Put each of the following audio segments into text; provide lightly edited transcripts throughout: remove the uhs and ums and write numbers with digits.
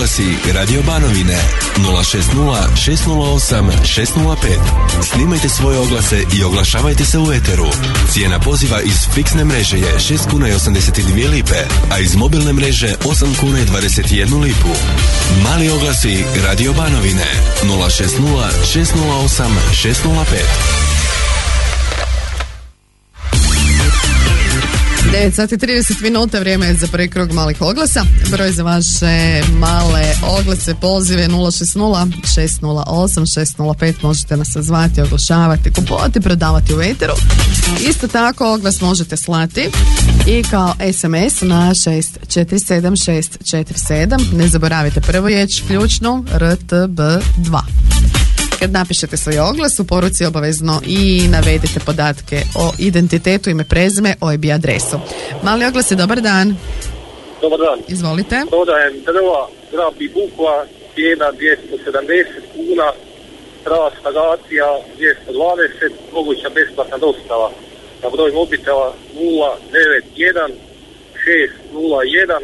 oglasi Radio Banovine 060 608 605. Snimajte svoje oglase i oglašavajte se u eteru. Cijena poziva iz fiksne mreže je 6 kuna i 82 lipe, a iz mobilne mreže 8 kuna i 21 lipu. Mali oglasi Radio Banovine 060 608 605. 9 sati 30 minuta, vrijeme je za prvi krug malih oglasa. Broj za vaše male oglase, pozive 060 608 605. Možete nas zvati, oglašavati, kupovati, prodavati u eteru. Isto tako oglas možete slati i kao SMS na 647647. Ne zaboravite prvu riječ ključnu RTB2. Kad napišete svoj oglas, u poruci obavezno i navedite podatke o identitetu, ime, prezime, OIB i adresu. Mali oglas je dobar dan. Dobar dan. Izvolite. Prodajem drva, grab i bukva, cijena 270 kuna, rast agacija 220, moguća besplatna dostava. Na broj mobitela 091 601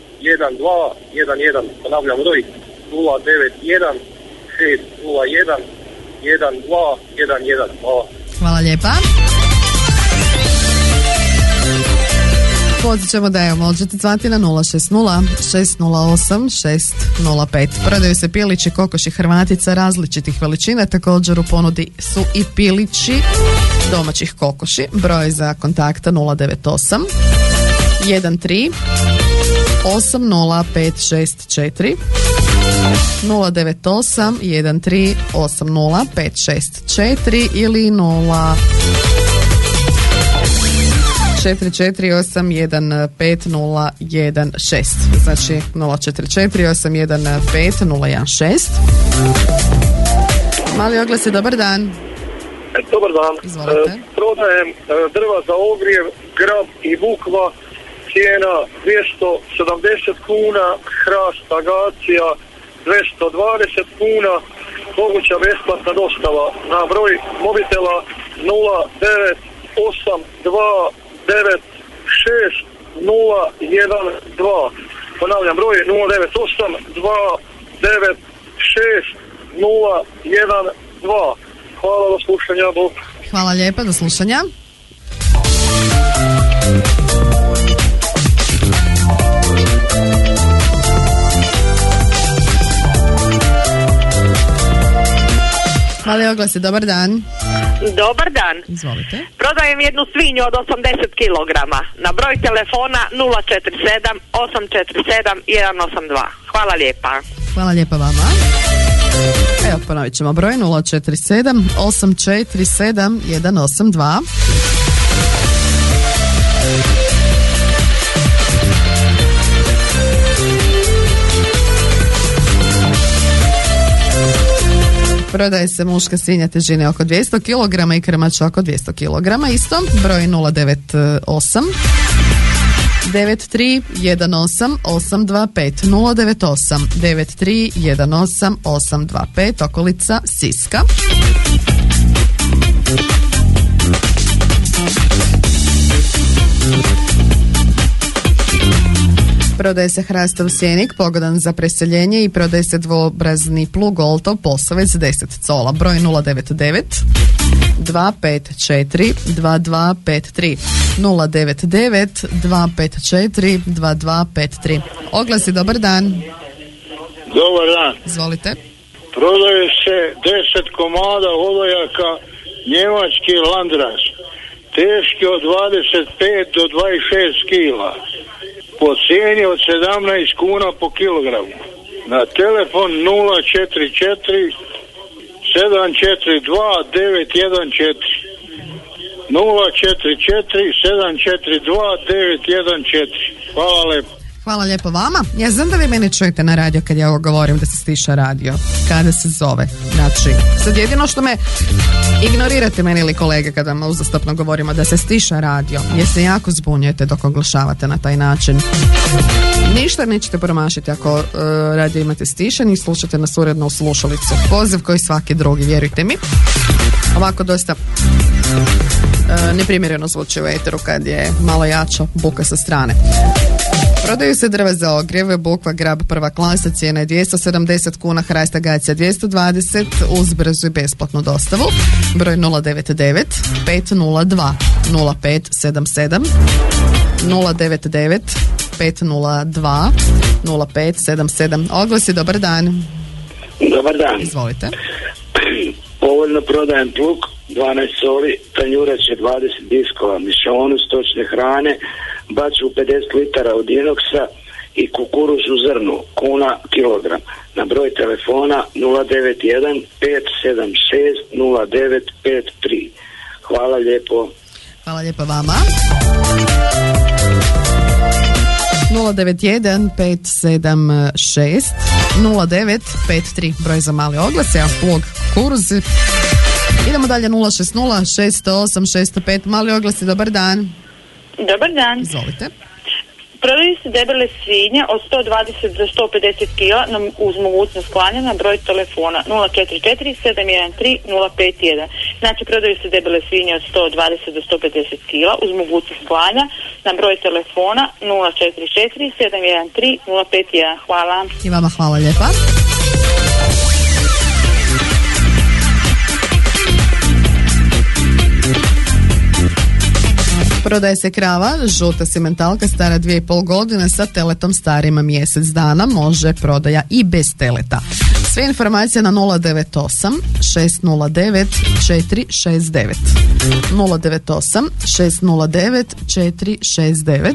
1211. Ponavljam broj 091 601 1211. Hvala lijepa. Podsjećamo da možete zvati na 060 608 605. Prodaju se pilići, kokoši, Hrvatica različitih veličina. Također u ponudi su i pilići domaćih kokoši. Broj za kontakta 098 13 80564 098 13 80564 ili 044815016. Znači 044815016. Mali oglas je dobar dan. Dobar dan. Izvolite. Prodajem drva za ogrjev, grab i bukva, cijena 270 kuna, hrast agacija 220 kuna, moguća besplatna dostava. Na broj mobitela 0982960012. Ponavljam, broj 0982960012. Hvala, do slušanja, Bog. Hvala lijepa, do slušanja. Mali oglas je dobar dan. Dobar dan. Izvolite. Prodajem jednu svinju od 80 kg. Na broj telefona 047 847 182. Hvala lijepa. Hvala lijepa vama. Evo, ponovit ćemo broj 047 847 182. Prodaje se muška svinja težine oko 200 kg i krmača oko 200 kg. Isto, broj 098 9318 825 098 9318 825, okolica Siska. Prodaje se hrastov sjenik, pogodan za preseljenje, i prodaje se dvobrazni plug Oltov Posavec 10 cola. Broj 099 254 2253 099 254 2253. Oglasi, dobar dan. Dobar dan. Izvolite. Prodaje se 10 komada odojaka njemački Landras, teški od 25 do 26 kila, po cijeni od 17 kuna po kilogramu. Na telefon 044 742 914 044 742 914. Hvala lepo. Hvala lijepo vama. Ja znam da vi mene čujete na radio kad ja ovo govorim da se stiša radio. Kada se zove. Znači, sad jedino što me ignorirate meni ili kolege kada vam uzastopno govorimo da se stiša radio, jer se jako zbunjujete dok oglašavate na taj način. Ništa nećete promašiti ako radio imate stišan i slušate nas uredno u slušalicu. Poziv koji svaki drugi, vjerujte mi. Ovako dosta neprimjereno zvuči u eteru kad je malo jača buka sa strane. Prodaju se drva za ogrjev, bukva grab prva klasa, cijena je 270 kuna, hrasta agacija 220 uz brzu i besplatnu dostavu. Broj 099 502 0577 099 502 0577. Oglasi, dobar dan. Dobar dan. Izvolite. Povoljno prodajem plug, 12 soli, tanjurac je 20 diskova, mišonu, stočne hrane, baču 50 litara od inoksa i kukuruz u zrnu, kuna kilogram. Na broj telefona 091 576 0953. Hvala lijepo. Hvala lijepo vama. 091 576 0953, broj za mali oglas, ja plug kukuruz. Idemo dalje, 060 608 605, mali oglasi, dobar dan. Dobar dan. Izvolite. Prodaju se debele svinje od 120 do 150 kila uz mogućnost klanja na broj telefona 044 713 051. Znači prodaju se debele svinje od 120 do 150 kila uz mogućnost klanja na broj telefona 044 713 051. Hvala. I vama hvala lijepa. Prodaje se krava, žuta simentalka stara 2,5 godine sa teletom starim mjesec dana, može prodaja i bez teleta. Sve informacije na 098 609 469 098 609 469.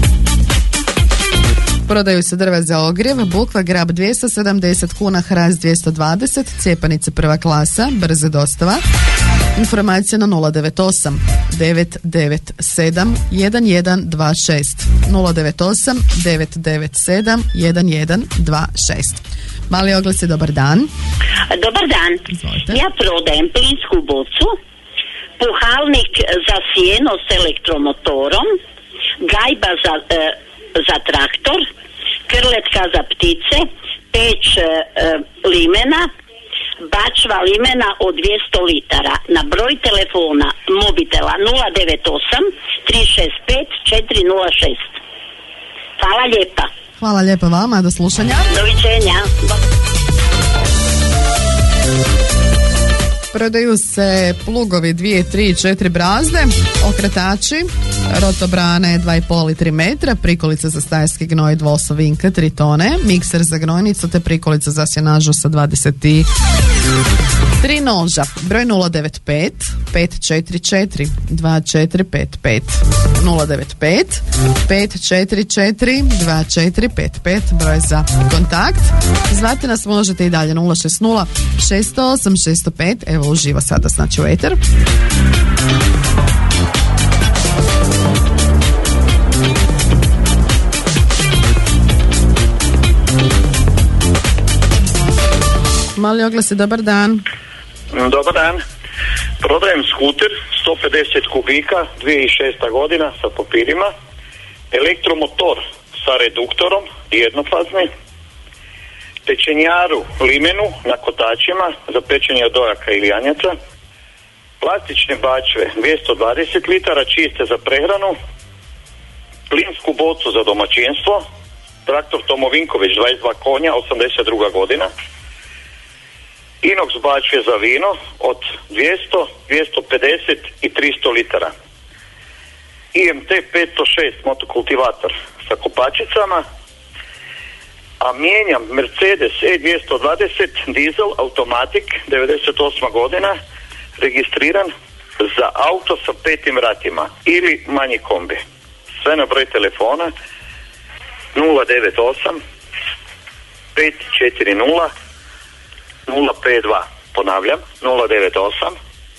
Prodaju se drva za ogrjev, bukva grab 270 kuna, hrast 220, cijepanice prva klasa, brze dostava. Informacija na 098 997 1126 098 997 1126. Mali oglas je dobar dan. Dobar dan. Izvolite. Ja prodajem plinsku bocu, puhalnik za sjeno s elektromotorom, gajba za traktor, krletka za ptice, peć limena, bačva limena od 200 litara. Na broj telefona mobitela 098 365 406. Hvala lijepa. Hvala lijepa vama, do slušanja. Doviđenja. Prodaju se plugovi 2, 3, 4 brazde, okretači, rotobrane 2,5 i 3 metra, prikolica za stajski gnoj dvosovinka 3 tone, mikser za gnojnicu te prikolica za sjenažu sa 23 noža. Broj 095 544 2455 095 544 2455, broj za kontakt. Zvati nas možete i dalje 060 608 605. Evo uživo sada, znači u eter. Mali oglasi, dobar dan. Dobar dan. Prodajem skuter 150 kubika, 2006. godina sa papirima, elektromotor sa reduktorom, jednofazni, pečenjaru limenu na kotačima za pečenje dojaka ili janjaca, plastične bačve 220 litara čiste za prehranu, plinsku bocu za domaćinstvo, traktor Tomo Vinković 22 konja, 82. godina, inox bačve za vino od 200, 250 i 300 litara, IMT 506 motokultivator sa kopačicama, a mijenjam Mercedes E220 dizel automatik 98. godina, registriran za auto sa 5 vratima ili manji kombi. Sve na broj telefona 098 540 052. Ponavljam, 098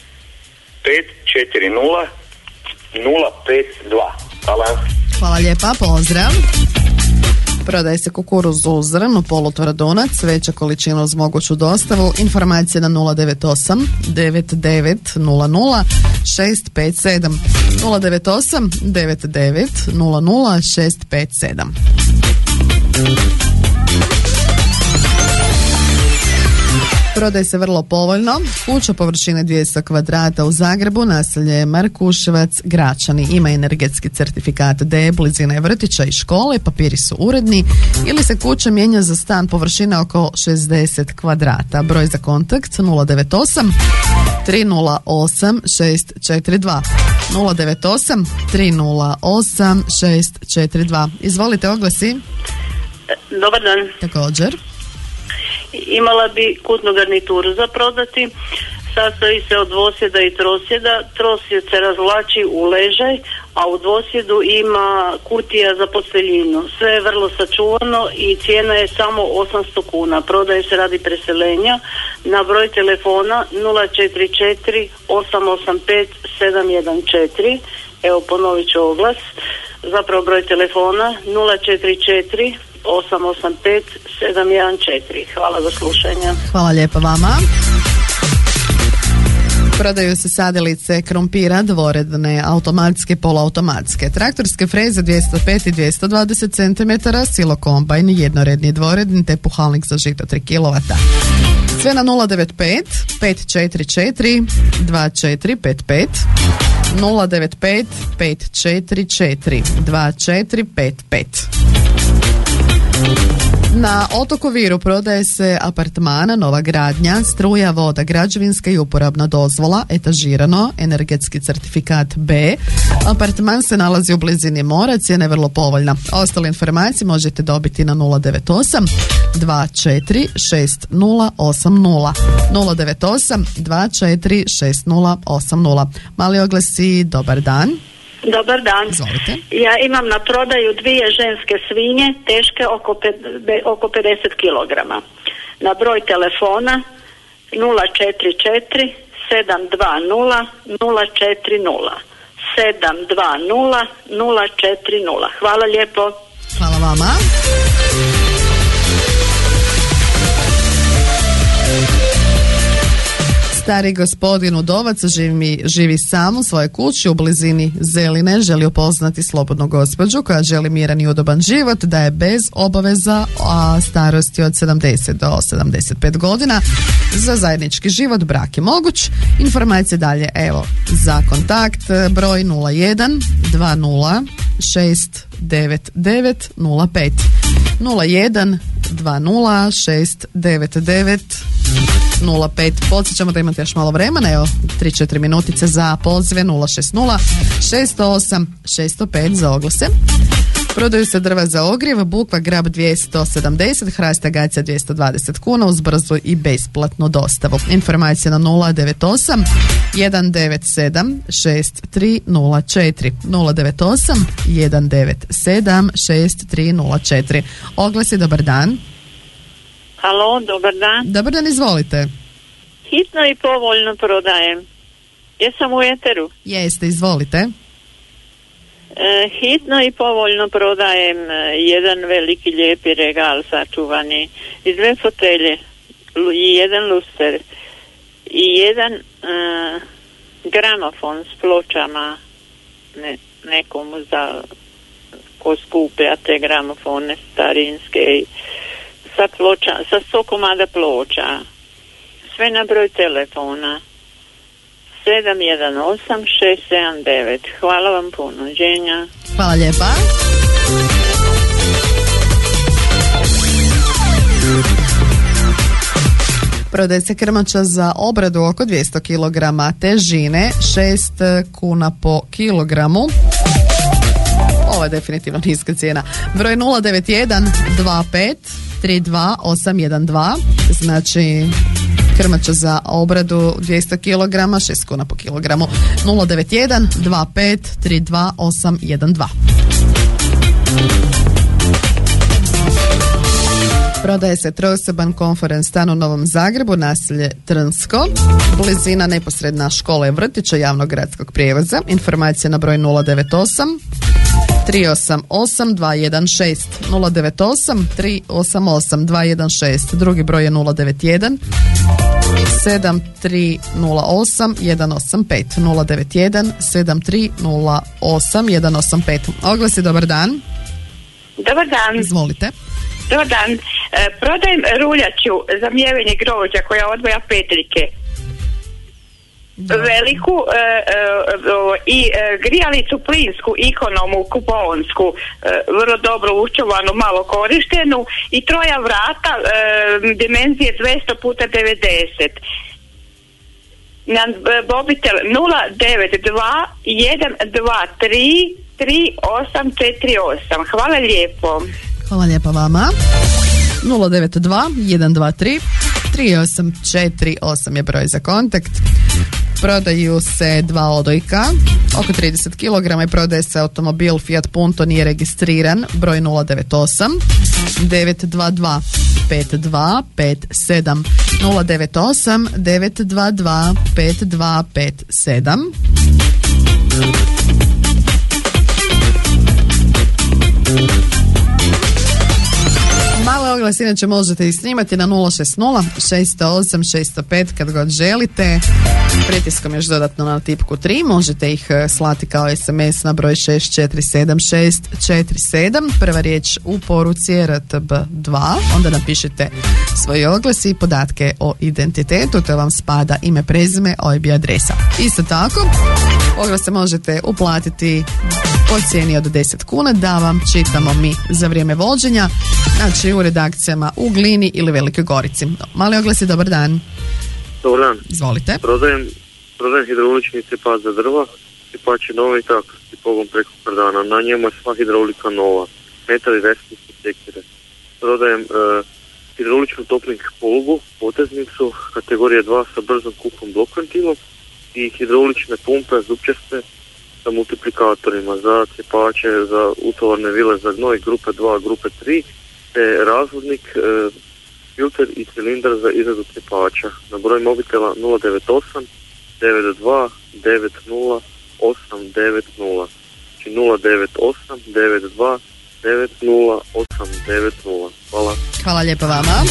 540 052. Hvala. Hvala lijepa, pozdrav. Prodaje se kukuruz u zrnu, polutvrdonac, veća količina uz moguću dostavu. Informacije na 098 9900 657 098 9900 657. Prodaje se vrlo povoljno. Kuća površine 200 kvadrata u Zagrebu, naselje Markuševac, Gračani. Ima energetski certifikat D, blizina je vrtića i škole, papiri su uredni. Ili se kuća mijenja za stan površine oko 60 kvadrata. Broj za kontakt 098 308 642. 098 308 642. Izvolite, oglasi. Dobar dan. Također. Imala bi kutnu garnituru za prodati. Sastoji se od dvosjeda i trosjeda. Trosjed se razvlači u ležaj, a u dvosjedu ima kutija za posteljinu. Sve je vrlo sačuvano i cijena je samo 800 kuna. Prodaje se radi preseljenja na broj telefona 044 885 714. Evo, ponovit ću oglas. Zapravo broj telefona 044 885 714. Hvala za slušanje. Hvala lijepa vama. Prodaju se sadilice krompira dvoredne, automatske, poluautomatske, traktorske freze 205 i 220 cm, silo kombajn, jednoredni, dvoredni, te puhalnik za žito 3 kW. Sve na 095 544 2455. 095 544 2455. Na otoku Viru prodaje se apartmana, nova gradnja, struja, voda, građevinska i uporabna dozvola, etažirano, energetski certifikat B. Apartman se nalazi u blizini mora, cijena je vrlo povoljna. Ostale informacije možete dobiti na 098 24 6080. 098 24 6080. Mali oglasi, dobar dan. Dobar dan. Izvolite. Ja imam na prodaju 2 ženske svinje teške oko 50 kg. Na broj telefona 044 720 040 720 040. Hvala lijepo. Hvala vama. Stari gospodin Udovac živi sam u svojoj kući u blizini Zeline, želi upoznati slobodnu gospođu koja želi miran i udoban život, da je bez obaveza, a starosti od 70 do 75 godina. Za zajednički život brak je moguć. Informacije dalje, evo, za kontakt broj 01 20 699 05 01 20 699 05. Podsjećamo da imate još malo vremena, evo 3-4 minutice za pozive 060 608 605 za oglase. Prodaju se drva za ogrjev, bukva grab 270, hrast agacija 220 kuna uz brzu i besplatnu dostavu. Informacija na 098 197 6304 098 197 6304. Oglasi, dobar dan. Halo, dobar dan. Dobar dan, izvolite. Hitno i povoljno prodajem. Jesam u eteru? Jeste, izvolite. Hitno i povoljno prodajem jedan veliki lijepi regal sačuvani i 2 fotelje i jedan luster i jedan gramofon s pločama nekomu za ko skupe, a te gramofone starinske sa 100 komada ploča. Sve na broj telefona 718 679. Hvala vam puno. Ženja. Hvala lijepa. Prodaje se krmača za obradu oko 200 kg težine, 6 kuna po kilogramu. Ovo je definitivno niska cijena. Broj 091 25 32 812. Znači krmača za obradu 200 kg, 6 kuna po kilogramu. 091 25 32 812. Prodaje se trosoban konferens stan u Novom Zagrebu, naselje Trnsko, blizina neposredna škola i vrtića javnog gradskog prijevoza. Informacija na broj 098 388 216 098 388 216. Drugi broj je 091 7308 185 091 7308 185. Oglasi, dobar dan. Dobar dan. Izvolite. Dobar dan. Prodajem ruljaču za mjevenje grožđa koja odvaja petljike. Veliku i grijalicu plinsku, ikonomu, kuponsku, vrlo dobro učuvanu, malo korištenu i troja vrata dimenzije 200 puta 90. Na mobitel 092-123-3848. Hvala lijepo. Hvala lijepa vama. 092-123-3848 je broj za kontakt. Prodaju se 2 odojka, oko 30 kg i prodaje se automobil Fiat Punto, nije registriran, broj 098 922 5257 098 922 5257. Male oglas inače možete i snimati na 060 608 605 kad god želite. Pritiskom još dodatno na tipku 3 možete ih slati kao SMS na broj 647647. Prva riječ u poruci je RTB2. Onda napišete svoj oglas i podatke o identitetu, to vam spada ime, prezime, OIB i adresa. Isto tako, oglase možete uplatiti po cijeni od 10 kuna da vam čitamo mi za vrijeme vođenja, znači u redakcijama u Glini ili Velikoj Gorici. Mali oglasi, dobar dan. Dobar dan. Izvolite. Prodajem hidraulični cepač za drva, cepač je novi traktorski pogon preko kardana, na njemu je sva hidraulika nova, metar i resnični sekire. Prodajem hidrauličnu topnik polugu, poteznicu, kategorije 2 sa brzom kupom blok ventilom i hidraulične pumpe zupčaste sa multiplikatorima za cepače, za utovarne vile za gnoj grupe 2, grupe 3, te razvodnik, filter i cilindar za izradu cepača. Na broj mobitela 098 92 90 890, znači 098 92 90 890. Hvala. Hvala lijepa vama.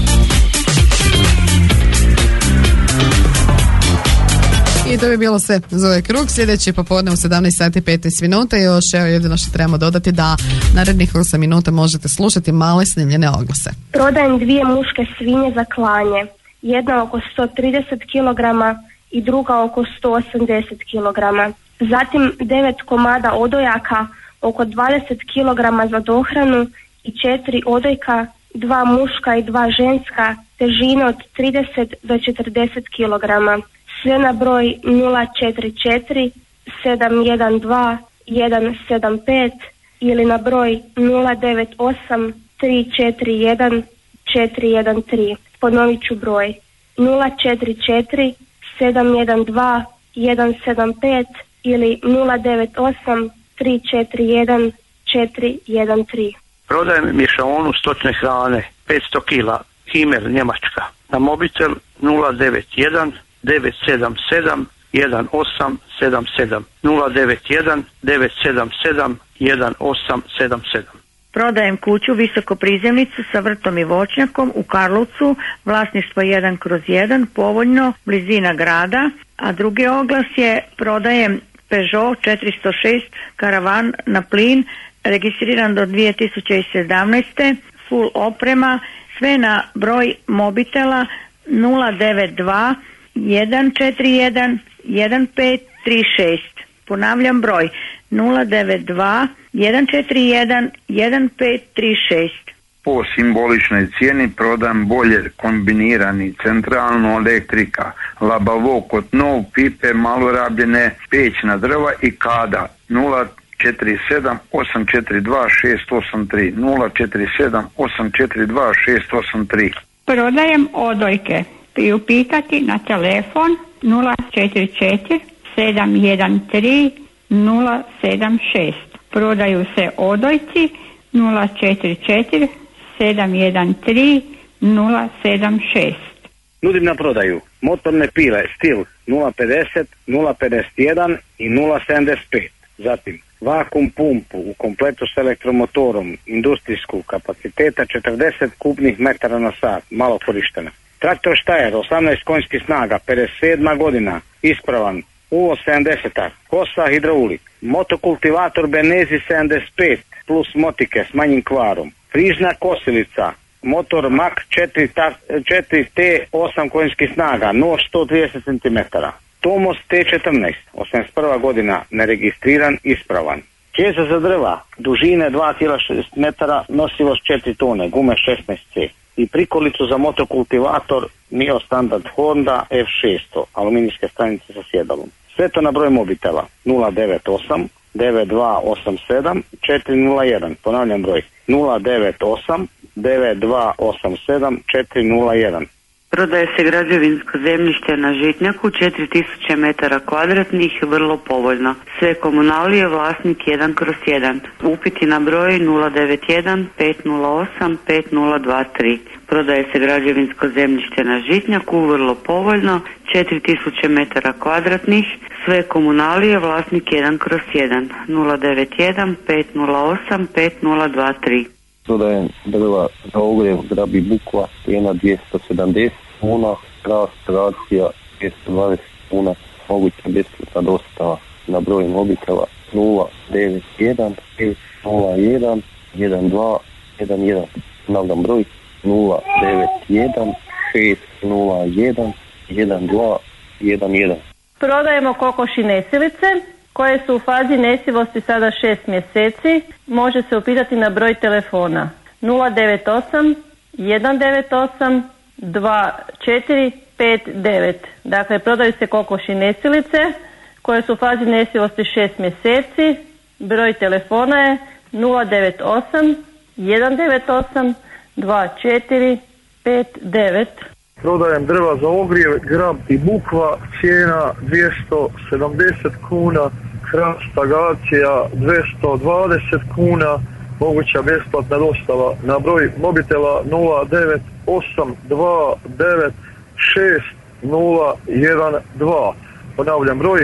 I to bi bilo sve za ovaj krug. Sljedeći popodne u 17 sati 15 minuta. Još evo jedino što trebamo dodati da narednih 8 minuta možete slušati male snimljene oglase. Prodajem 2 muške svinje za klanje. Jedna oko 130 kg i druga oko 180 kg. Zatim 9 komada odojaka, oko 20 kg za dohranu i 4 odojka, 2 muška i 2 ženska, težine od 30 do 40 kg. Sve na broj 044 712 175 ili na broj 098 341 413. Ponovit ću broj 044 712 175 ili 098 341 413. Prodajem mješavonu stočne hrane 500 kg, Himmel Njemačka, na mobitel 091 977 1877 091 977 1877. Prodajem kuću visokoprizemnicu sa vrtom i voćnjakom u Karlovcu, vlasništvo 1/1, povoljno, blizina grada, a drugi oglas je prodajem Peugeot 406 karavan na plin, registriran do 2017. full oprema, sve na broj mobitela 092 141 1536. Ponavljam broj 092 141 1536. Po simboličnoj cijeni prodam bolje kombinirani centralno elektrika, Labavo kod nov, pipe, malorabljene, peć na drva i kada 047 842 683 047 842 683. Prodajem odojke. Priupitati na telefon 044 713 076. Prodaju se odojci 044 713 076. Nudim na prodaju motorne pile Stil 050, 051 i 075. Zatim vakum pumpu u kompletu s elektromotorom industrijskog kapaciteta 40 kubnih metara na sat, malo korištena. Traktor Štajer 18 konjskih snaga, 57 godina, ispravan, uvo 70, kosa hidraulik, motokultivator Benezi 75 plus motike s manjim kvarom, frižna kosilica motor Mac 4T 8 konjskih snaga, nož 130 cm. Tomos T14, 81. godina, neregistriran, ispravan. Kesa za drva, dužine 2,6 metara, nosivost 4 tone, gume 16C. I prikolicu za motokultivator Mio Standard Honda F600, aluminijske stanice sa sjedalom. Sve to na broj mobitela 098 9287 401. Ponavljam broj 098 9287 401. Prodaje se građevinsko zemljište na Žitnjaku, 4000 metara kvadratnih, vrlo povoljno. Sve komunalije, vlasnik 1/1. Upiti na broj 091 508 5023. Prodaje se građevinsko zemljište na Žitnjaku, vrlo povoljno, 4000 metara kvadratnih, sve komunalije, vlasnik 1/1. 091 508 5023. Prodajem drva za ogrjev Grabi Bukva, cijena 270 kuna, racija 220 kuna, moguća besplatna dostava na broj mobitela 091 501 1211. Ponavljam broj 091 601 1211. Prodajemo kokoši nesilice koje su u fazi nesivosti sada 6 mjeseci. Može se upitati na broj telefona 098 198 2459. Dakle, prodaju se kokoši nesilice koje su u fazi nesivosti 6 mjeseci. Broj telefona je 098 198 2459. Prodajem drva za ogrijev Grab i Bukva, cijena 270 kuna, hrast agacija 220 kuna, moguća besplatna dostava na broj mobitela 098296012. Ponavljam broj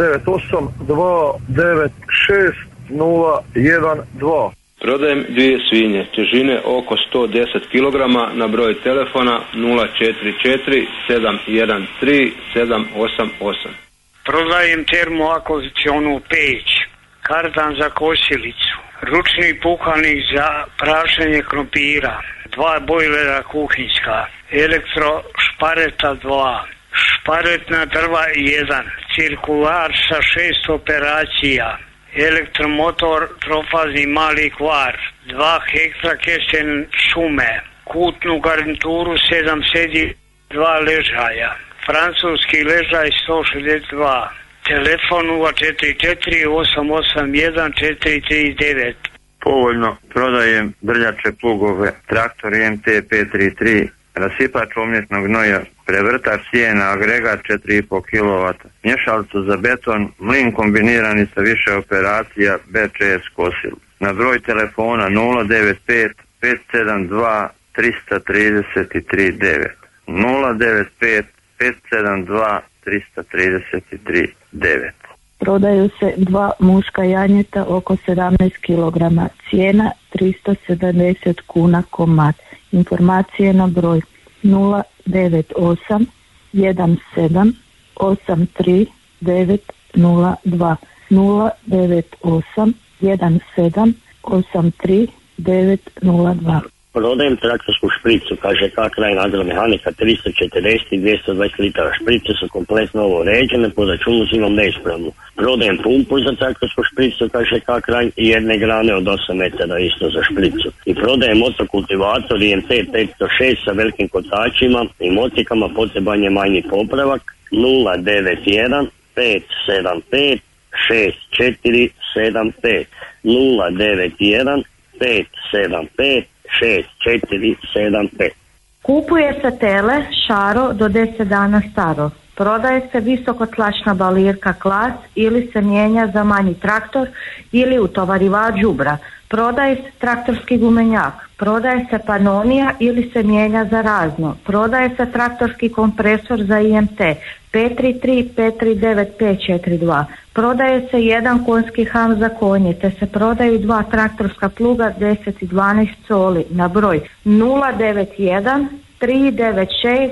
098296012. Prodajem 2 svinje, težine oko 110 kg na broj telefona 044 713 788. Prodajem termoakuzicionu peć, kardan za kosilicu, ručni puhalnik za prašenje krompira, 2 bojlera kuhinjska, elektrošpareta 2, šparetna drva 1, cirkular sa 6 operacija, elektromotor trofazni mali kvar, 2 hektra kesten šume, kutnu garnituru 7 sedi, 2 ležaja, francuski ležaj 162, telefon 044 881 439. Povoljno prodajem drljače plugove, traktor MT533, rasipač umjetnog gnoja, prevrtač sjena, agregat 4,5 kW, mješalicu za beton, mlin kombinirani sa više operacija, BCS kosil. Na broj telefona 095 572 333 9. 095 572 333 9. Prodaju se 2 muška janjeta oko 17 kg, cijena 370 kuna komad. Informacije na broj 098 17 83 902 098 17 83 902. Prodajem traktorsku špricu, kaže Krajina agromehanika, 340 i 220 litara. Šprice su kompletno ovo uređene, po računu imam neispravnu. Prodajem pumpu za traktorsku špricu, kaže Krajina, i jedne grane od 8 metara isto za špricu. I prodajem motokultivator IMT 506 sa velikim kotačima i motikama, potreban je manji popravak 091 575 6475 091 575 6475. Kupuje se tele šaro do 10 dana staro. Prodaje se visokotlačna balirka Klas ili se mijenja za manji traktor ili utovarivač đubra. Prodaje se traktorski gumenjak. Prodaje se panonija ili se mijenja za razno. Prodaje se traktorski kompresor za IMT 533 539 542. Prodaje se 1 konjski ham za konje, te se prodaju 2 traktorska pluga 10 i 12 coli na broj 091 396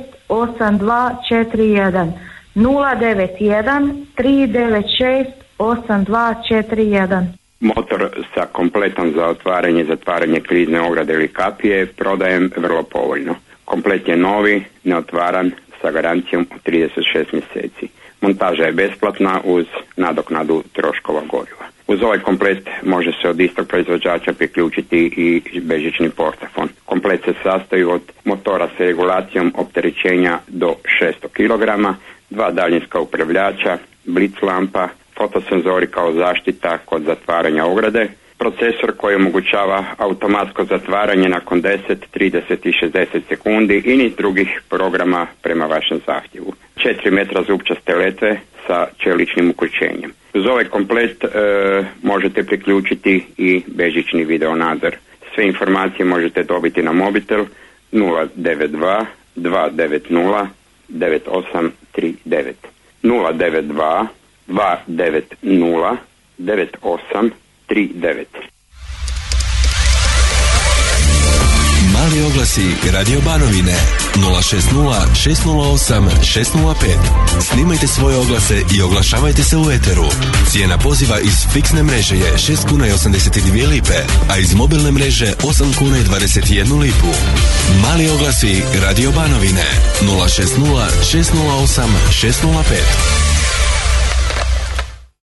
8241 091 396 8241. Motor sa kompletom za otvaranje i zatvaranje krizne ograde ili kapije prodajem vrlo povoljno. Komplet je novi, neotvaran, sa garancijom od 36 mjeseci. Montaža je besplatna uz nadoknadu troškova goriva. Uz ovaj komplet može se od istog proizvođača priključiti i bežični portafon. Komplet se sastoji od motora sa regulacijom opterećenja do 600 kg, 2 daljinska upravljača, blic lampa, fotosenzori kao zaštita kod zatvaranja ograde, procesor koji omogućava automatsko zatvaranje nakon 10, 30 i 60 sekundi i niz drugih programa prema vašem zahtjevu. 4 metra zupčaste letve sa čeličnim uključenjem. Uz ovaj komplet možete priključiti i bežični video nadzor. Sve informacije možete dobiti na mobitel 092 290 9839. 092 290 9839. Mali oglasi Radio Banovine 060 608 605. Snimajte svoje oglase i oglašavajte se u eteru. Cijena poziva iz fiksne mreže je 6 kuna i 82 lipe, a iz mobilne mreže 8 kuna i 21 lipu. Mali oglasi Radio Banovine 060 608 605.